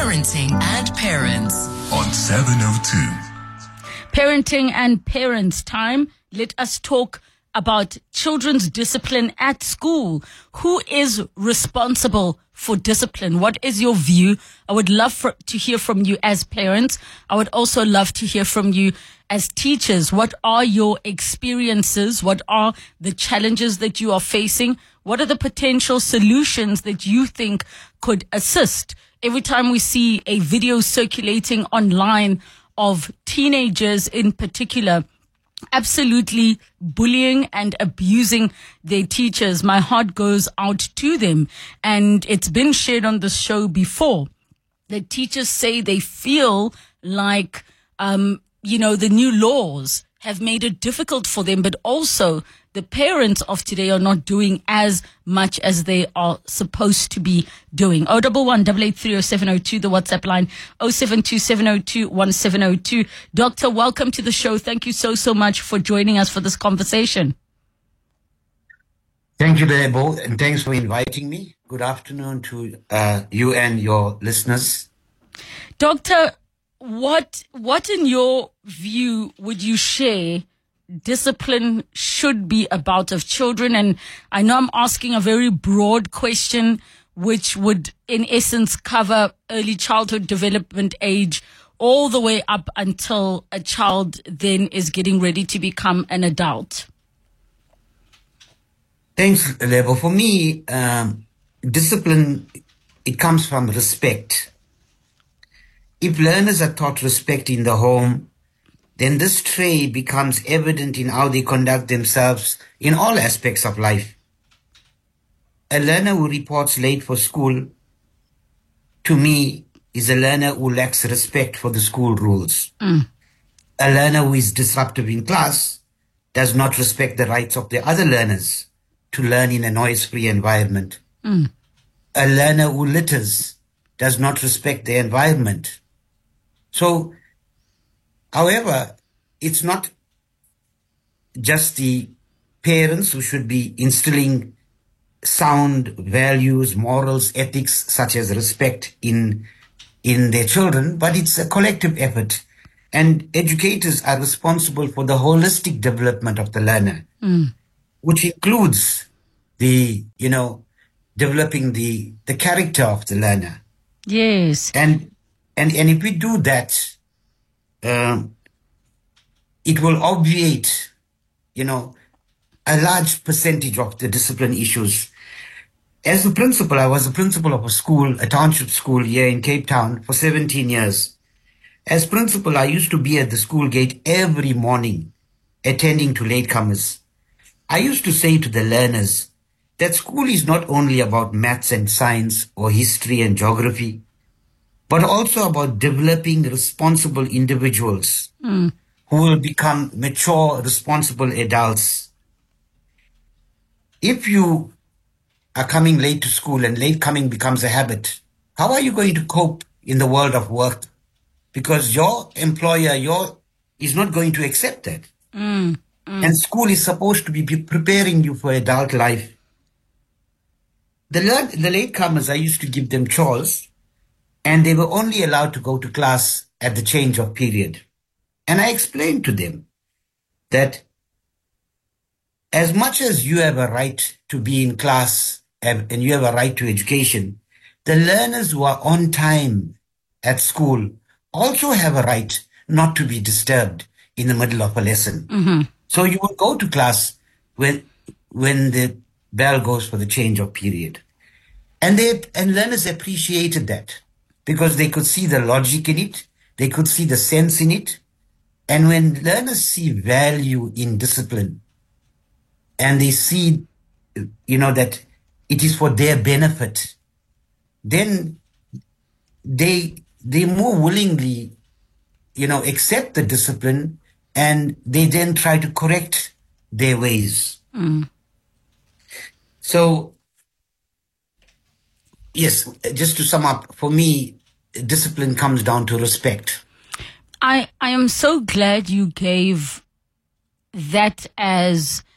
Parenting and Parents on 702. Parenting and Parents time. Let us talk about children's discipline at school. Who is responsible for discipline? What is your view? I would love to hear from you as parents. I would also love to hear from you as teachers. What are your experiences? What are the challenges that you are facing? What are the potential solutions that you think could assist? Every time we see a video circulating online of teenagers in particular absolutely bullying and abusing their teachers, my heart goes out to them. And it's been shared on the show before that teachers say they feel like, the new laws have made it difficult for them, but also the parents of today are not doing as much as they are supposed to be doing. 011-883-0702, the WhatsApp line, 072-702-1702. Doctor, welcome to the show. Thank you so much for joining us for this conversation. Thank you, Debo, and thanks for inviting me. Good afternoon to you and your listeners. Doctor, what in your view would you share discipline should be about of children? And I know I'm asking a very broad question, which would in essence cover early childhood development age all the way up until a child then is getting ready to become an adult. Thanks, Lebo. For me, discipline, it comes from respect. If learners are taught respect in the home, then this trait becomes evident in how they conduct themselves in all aspects of life. A learner who reports late for school, to me, is a learner who lacks respect for the school rules. A learner who is disruptive in class does not respect the rights of the other learners to learn in a noise-free environment. A learner who litters does not respect the environment. So, however, it's not just the parents who should be instilling sound values, morals, ethics, such as respect in their children, but it's a collective effort. And educators are responsible for the holistic development of the learner, which includes developing the character of the learner. Yes. And if we do that, it will obviate, a large percentage of the discipline issues. As a principal, I was a principal of a township school here in Cape Town for 17 years. As principal, I used to be at the school gate every morning, attending to latecomers. I used to say to the learners that school is not only about maths and science or history and geography, but also about developing responsible individuals who will become mature, responsible adults. If you are coming late to school and late coming becomes a habit, how are you going to cope in the world of work? Because your employer is not going to accept that. And school is supposed to be preparing you for adult life. The latecomers, I used to give them chores, and they were only allowed to go to class at the change of period. And I explained to them that as much as you have a right to be in class and you have a right to education, the learners who are on time at school also have a right not to be disturbed in the middle of a lesson. So you will go to class when the bell goes for the change of period. And learners appreciated that, because they could see the logic in it, they could see the sense in it. And when learners see value in discipline, and they see, that it is for their benefit, then they more willingly, accept the discipline, and they then try to correct their ways. So, yes, just to sum up, for me, discipline comes down to respect. I am so glad you gave that as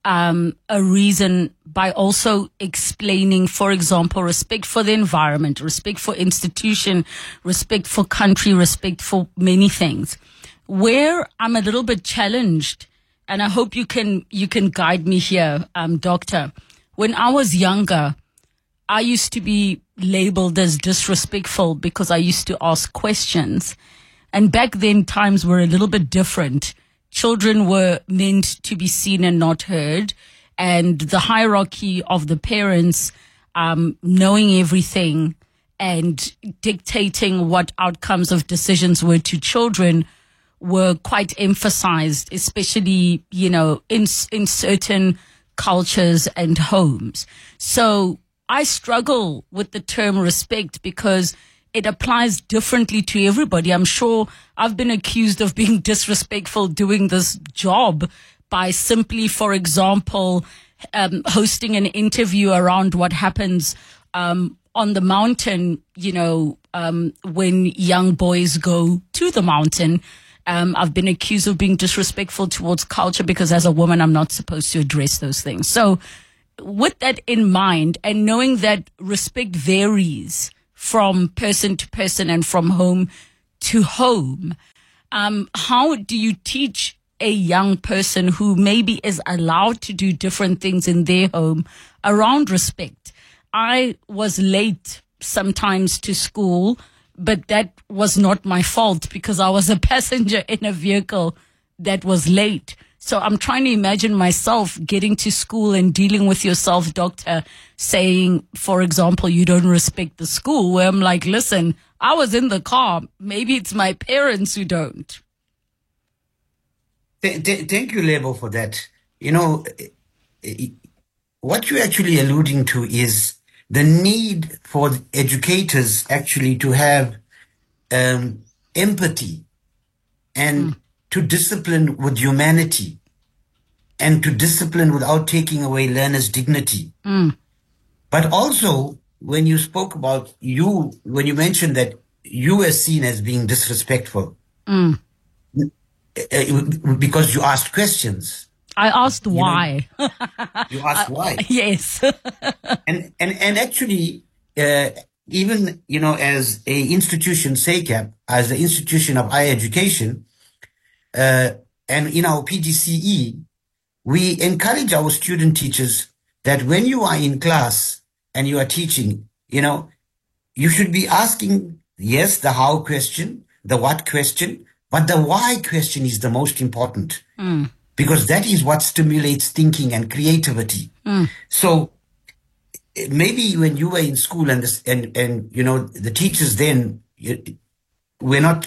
a reason by also explaining, for example, respect for the environment, respect for institution, respect for country, respect for many things. Where I'm a little bit challenged, and I hope you can guide me here, Doctor. When I was younger, I used to be labeled as disrespectful because I used to ask questions. And back then, times were a little bit different. Children were meant to be seen and not heard. And the hierarchy of the parents knowing everything and dictating what outcomes of decisions were to children were quite emphasized, especially, in certain cultures and homes. So I struggle with the term respect because it applies differently to everybody. I'm sure I've been accused of being disrespectful doing this job by simply, for example, hosting an interview around what happens on the mountain, when young boys go to the mountain. I've been accused of being disrespectful towards culture because as a woman, I'm not supposed to address those things. So with that in mind and knowing that respect varies from person to person and from home to home, how do you teach a young person who maybe is allowed to do different things in their home around respect? I was late sometimes to school, but that was not my fault because I was a passenger in a vehicle that was late. So I'm trying to imagine myself getting to school and dealing with yourself, Doctor, saying, for example, you don't respect the school, where I'm like, listen, I was in the car. Maybe it's my parents who don't. Thank you, Lebo, for that. What you're actually alluding to is the need for educators actually to have empathy and to discipline with humanity and to discipline without taking away learners' dignity. But also, when you spoke about when you mentioned that you were seen as being disrespectful because you asked questions. I asked why. You asked why. Yes. and actually, even, as a institution, SACAP, as an institution of higher education, and in our PGCE, we encourage our student teachers that when you are in class and you are teaching, you should be asking, yes, the how question, the what question, but the why question is the most important because that is what stimulates thinking and creativity. So maybe when you were in school and the teachers then were not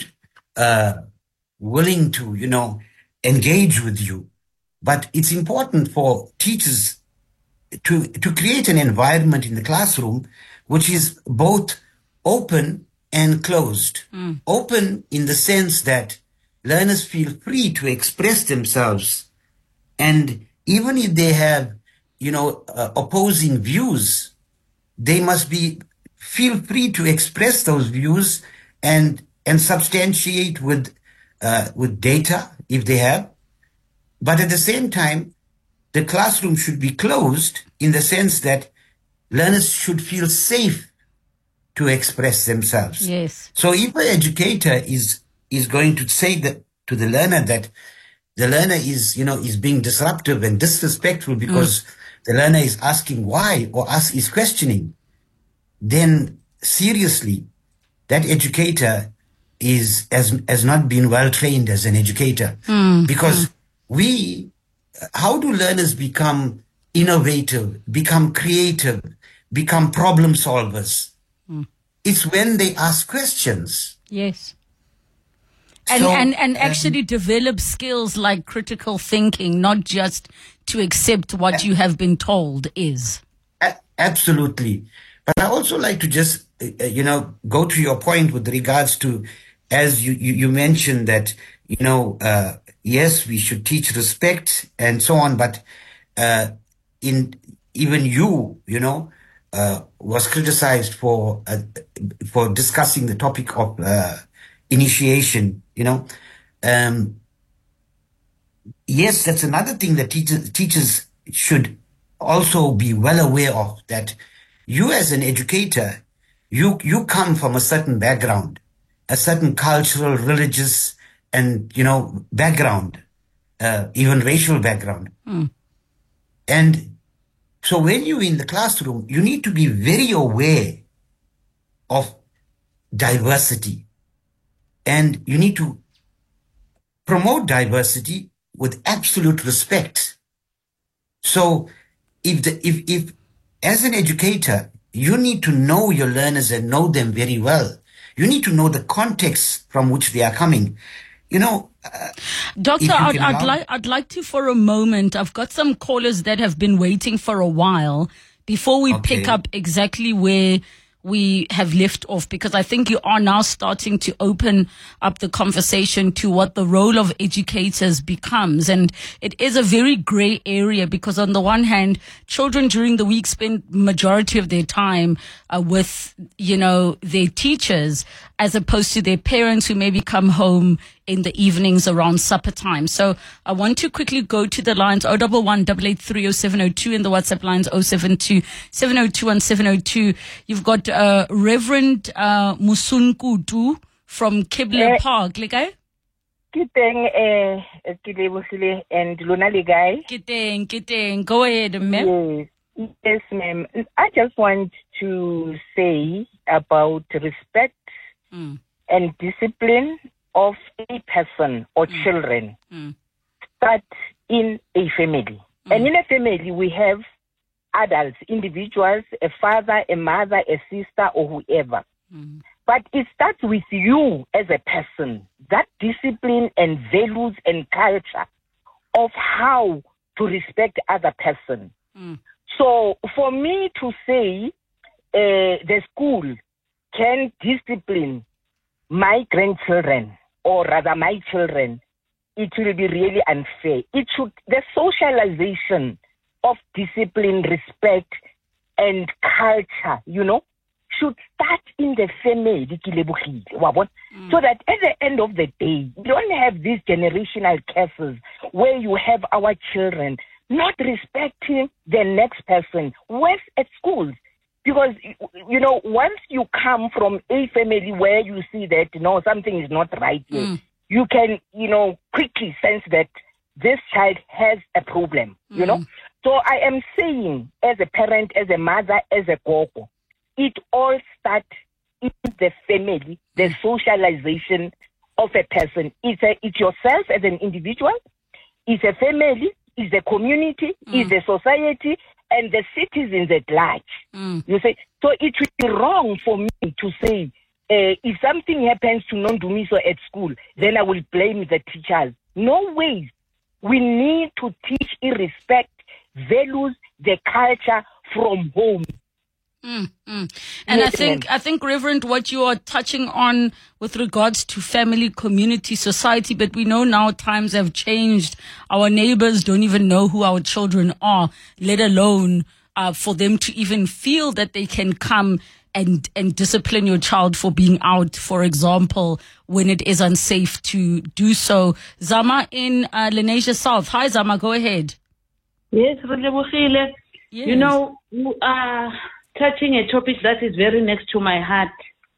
willing to, engage with you. But it's important for teachers to create an environment in the classroom which is both open and closed. Open in the sense that learners feel free to express themselves. And even if they have, opposing views, they must feel free to express those views and substantiate with data if they have. But at the same time, the classroom should be closed in the sense that learners should feel safe to express themselves. Yes. So if an educator is going to say that to the learner that the learner is being disruptive and disrespectful because the learner is asking why or is questioning, then seriously, that educator has not been well trained as an educator. Because how do learners become innovative, become creative, become problem solvers? It's when they ask questions. Yes. So, and actually develop skills like critical thinking, not just to accept what you have been told is. Absolutely. But I also like to just, go to your point with regards to, as you mentioned that, yes, we should teach respect and so on, but was criticized for discussing the topic of initiation. Yes, that's another thing that teachers should also be well aware of that you as an educator, you come from a certain background, a certain cultural, religious, and, background, even racial background. And so when you're in the classroom, you need to be very aware of diversity. And you need to promote diversity with absolute respect. So if as an educator, you need to know your learners and know them very well. You need to know the context from which they are coming. Doctor, I'd like to for a moment. I've got some callers that have been waiting for a while before we pick up exactly where we have left off, because I think you are now starting to open up the conversation to what the role of educators becomes. And it is a very gray area, because on the one hand, children during the week spend majority of their time with, their teachers, as opposed to their parents who maybe come home in the evenings around supper time. So I want to quickly go to the lines 011-883-0702 and the WhatsApp lines 072-702-1702. You've got Reverend Musunkutu from Kible Park. Lekay? Kiteng Kilebogile and Luna Ligay. Kiteng. Go ahead, ma'am. Yes, ma'am. I just want to say about respect and discipline of a person or children start in a family. And in a family, we have adults, individuals, a father, a mother, a sister, or whoever. But it starts with you as a person, that discipline and values and culture of how to respect other person. So for me to say the school can discipline my grandchildren, or rather my children, it will be really unfair. The socialization of discipline, respect, and culture, should start in the family, so that at the end of the day, you don't have these generational cases where you have our children not respecting the next person, worse at schools. Because, once you come from a family where you see that, something is not right here, you can, quickly sense that this child has a problem, So I am saying, as a parent, as a mother, as a gogo, it all starts in the family, the socialization of a person. It's yourself as an individual, it's a family, it's a community, it's a society, and the citizens at large. You say, so it would be wrong for me to say, if something happens to non-Dumiso at school, then I will blame the teachers. No way. We need to teach respect, values, the culture from home. And yes, I think, Reverend, what you are touching on with regards to family, community, society, but we know now times have changed. Our neighbors don't even know who our children are, let alone for them to even feel that they can come and discipline your child for being out, for example, when it is unsafe to do so. Zama in Lenasia South. Hi, Zama, go ahead. Yes, Relebogile. Yes. You are touching a topic that is very next to my heart.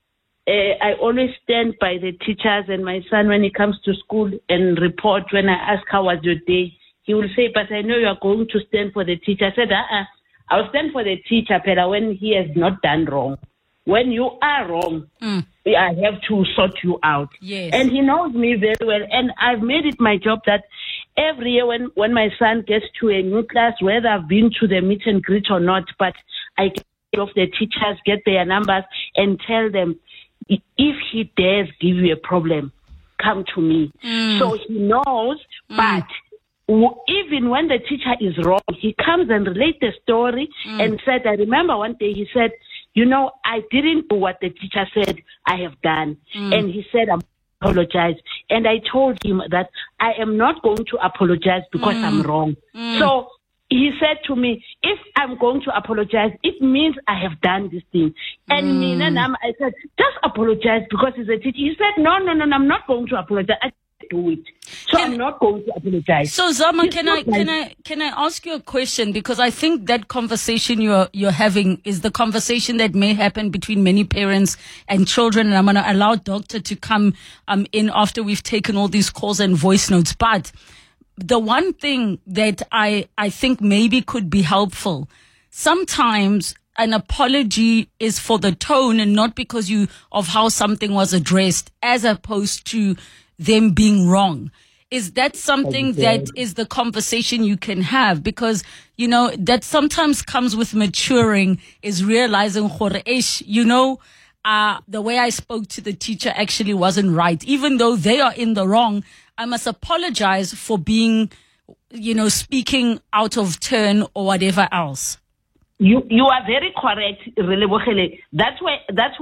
I always stand by the teachers, and my son, when he comes to school and report, when I ask how was your day, he will say, but I know you are going to stand for the teacher. I said, I'll stand for the teacher, Pera, when he has not done wrong. When you are wrong, I have to sort you out. Yes. And he knows me very well. And I've made it my job that every year when my son gets to a new class, whether I've been to the meet and greet or not, but I get off the teachers, get their numbers, and tell them, if he dares give you a problem, come to me. So he knows, but even when the teacher is wrong, he comes and relates the story and said, I remember one day he said, I didn't do what the teacher said I have done. And he said, I apologize. And I told him that I am not going to apologize because I'm wrong. So he said to me, if I'm going to apologize, it means I have done this thing. And I said, just apologize because he's a teacher. He said, no, I'm not going to apologize. do it. So I'm not going to apologize. So Zama, can I ask you a question? Because I think that conversation you're having is the conversation that may happen between many parents and children. And I'm going to allow Doctor to come in after we've taken all these calls and voice notes. But the one thing that I think maybe could be helpful, sometimes an apology is for the tone and not because of how something was addressed, as opposed to them being wrong. Is that something that is the conversation you can have? Because, that sometimes comes with maturing, is realizing, the way I spoke to the teacher actually wasn't right. Even though they are in the wrong, I must apologize for being, speaking out of turn or whatever else. You are very correct, Relebohele. That's where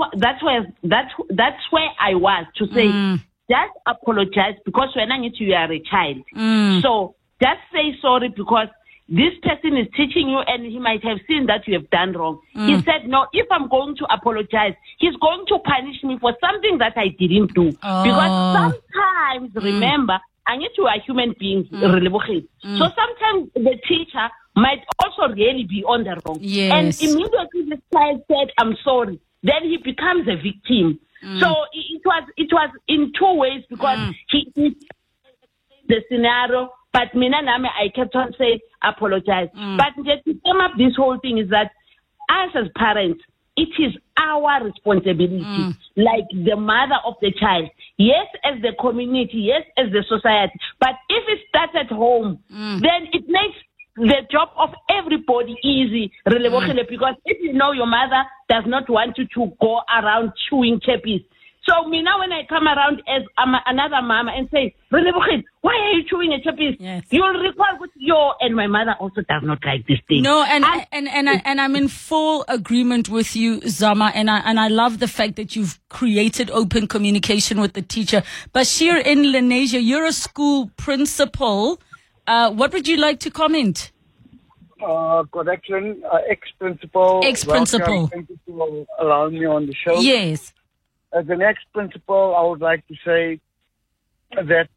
I was to say, just apologize, because when I need you are a child. So just say sorry, because this person is teaching you and he might have seen that you have done wrong. He said, no, if I'm going to apologize, he's going to punish me for something that I didn't do. Because sometimes, remember, I need you are human beings, Relebohele. So sometimes the teacher might also really be on the wrong. Yes. And immediately the child said, I'm sorry. Then he becomes a victim. So it was in two ways, because he the scenario, but I kept on saying apologize. But to sum up this whole thing is that us as parents, it is our responsibility, like the mother of the child. Yes, as the community, yes, as the society. But if it starts at home, then it makes the job of everybody easy, because if your mother does not want you to go around chewing chappies. So now when I come around as another mama and say, why are you chewing a chappies? Yes. You'll recall with and my mother also does not like this thing. No, and I'm in full agreement with you, Zama, and I love the fact that you've created open communication with the teacher. Bashir in Lenasia, you're a school principal. What would you like to comment? Correction, ex-principal. Ex-principal. Thank you for allowing me on the show. Yes. As an ex-principal, I would like to say that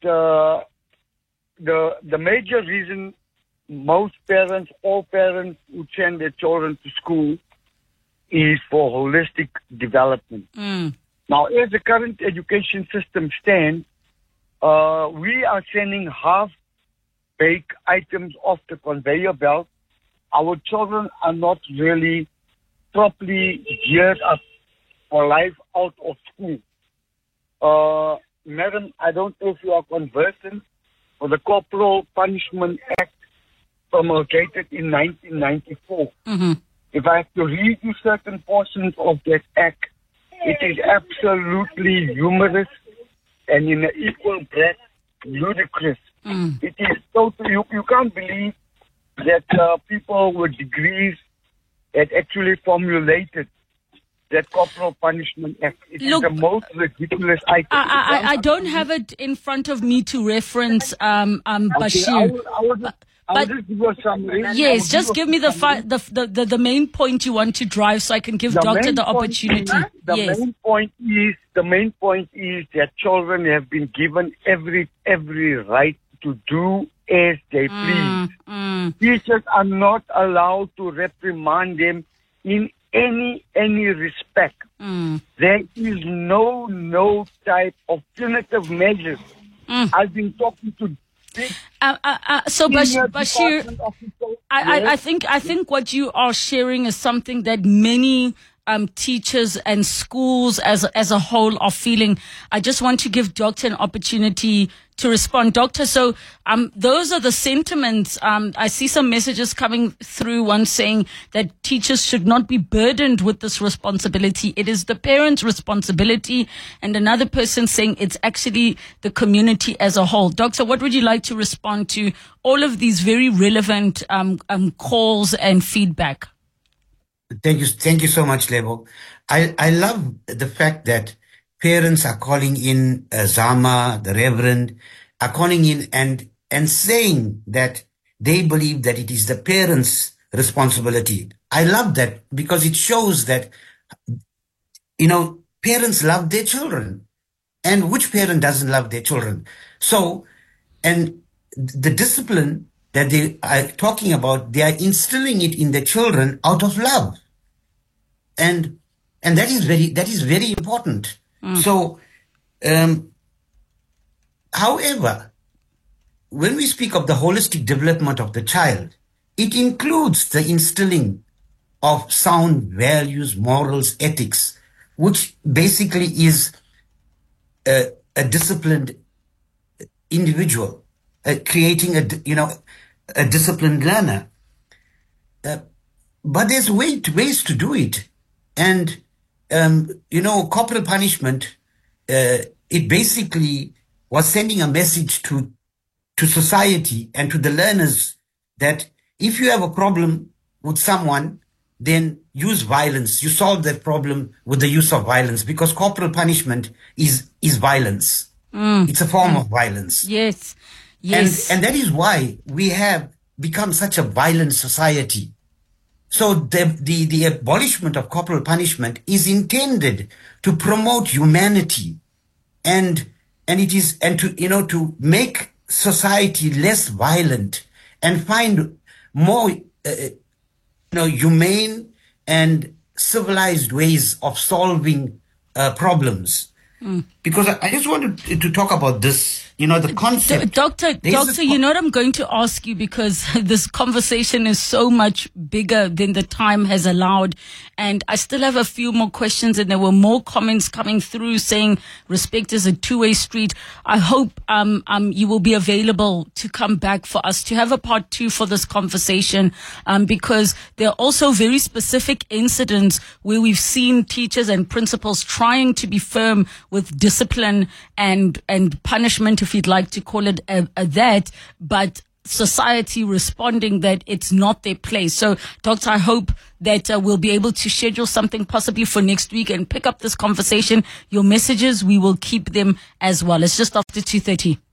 the major reason all parents who send their children to school is for holistic development. Now, as the current education system stands, we are sending half-baked items off the conveyor belt. Our children are not really properly geared up for life out of school. Madam, I don't know if you are conversant with the Corporal Punishment Act promulgated in 1994. If I have to read you certain portions of that act, it is absolutely humorous and in an equal breath ludicrous. It is totally, you can't believe that people with degrees had actually formulated that Corporal Punishment Act. It is the most ridiculous item. I don't have it in front of me to reference, Bashir. I'll just give you a summary. Yes, just give me the main point you want to drive, so I can give Doctor the opportunity. The main point is that children have been given every right to do as they please. Teachers are not allowed to reprimand them in any respect. There is no type of punitive measures. I've been talking to so Bashir, I think what you are sharing is something that many teachers and schools as a whole are feeling. I just want to give Doctor an opportunity to respond. Doctor, so those are the sentiments. I see some messages coming through, one saying that teachers should not be burdened with this responsibility. It is the parents' responsibility. And another person saying it's actually the community as a whole. Doctor, what would you like to respond to all of these very relevant calls and feedback? Thank you so much, Lebo. I love the fact that parents are calling in, Zama, the Reverend, are calling in and saying that they believe that it is the parents' responsibility. I love that because it shows that, parents love their children. And which parent doesn't love their children? So, and the discipline that they are talking about, they are instilling it in the children out of love. And that is very important. So, however, when we speak of the holistic development of the child, it includes the instilling of sound values, morals, ethics, which basically is a disciplined individual, creating a disciplined learner. But there's ways to do it. And, corporal punishment, it basically was sending a message to society and to the learners that if you have a problem with someone, then use violence. You solve that problem with the use of violence, because corporal punishment is violence. It's a form of violence. Yes. And that is why we have become such a violent society. So the abolishment of corporal punishment is intended to promote humanity and to make society less violent and find more humane and civilized ways of solving problems. Because I just wanted to talk about this, the concept. Doctor, I'm going to ask you, because this conversation is so much bigger than the time has allowed. And I still have a few more questions, and there were more comments coming through saying respect is a two-way street. I hope you will be available to come back for us to have a part 2 for this conversation, because there are also very specific incidents where we've seen teachers and principals trying to be firm with discipline and punishment, if you'd like to call it that, but society responding that it's not their place. So, Doctor, I hope that we'll be able to schedule something possibly for next week and pick up this conversation. Your messages, we will keep them as well. It's just after 2:30.